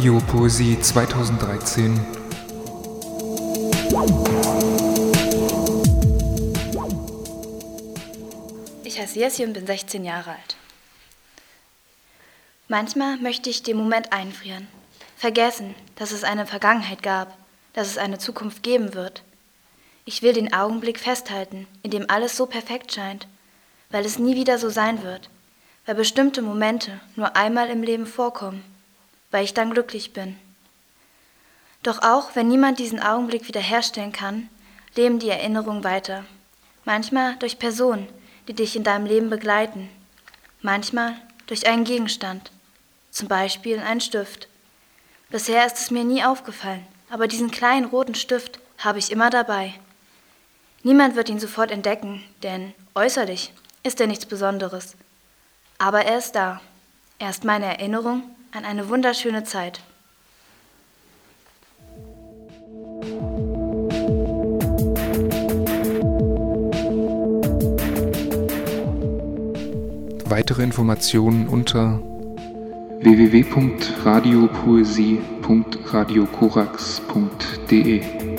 Radiopoesie 2013. Ich heiße Jessie und bin 16 Jahre alt. Manchmal möchte ich den Moment einfrieren, vergessen, dass es eine Vergangenheit gab, dass es eine Zukunft geben wird. Ich will den Augenblick festhalten, in dem alles so perfekt scheint, weil es nie wieder so sein wird, weil bestimmte Momente nur einmal im Leben vorkommen, weil ich dann glücklich bin. Doch auch wenn niemand diesen Augenblick wiederherstellen kann, leben die Erinnerungen weiter. Manchmal durch Personen, die dich in deinem Leben begleiten. Manchmal durch einen Gegenstand, zum Beispiel einen Stift. Bisher ist es mir nie aufgefallen, aber diesen kleinen roten Stift habe ich immer dabei. Niemand wird ihn sofort entdecken, denn äußerlich ist er nichts Besonderes. Aber er ist da. Er ist meine Erinnerung an eine wunderschöne Zeit. Weitere Informationen unter www.radiopoesie.radiokorax.de